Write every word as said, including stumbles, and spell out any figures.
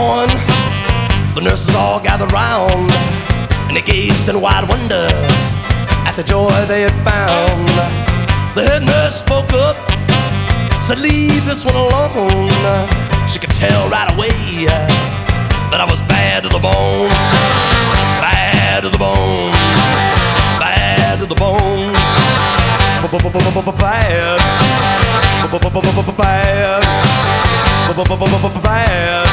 born, the nurses all gathered round, and they gazed in wide wonder at the joy they had found. The head nurse spoke up, said, "Leave this one alone." She could tell right away that I was bad to the bone, bad to the bone, bad to the bone, bad, bad, bad, bad.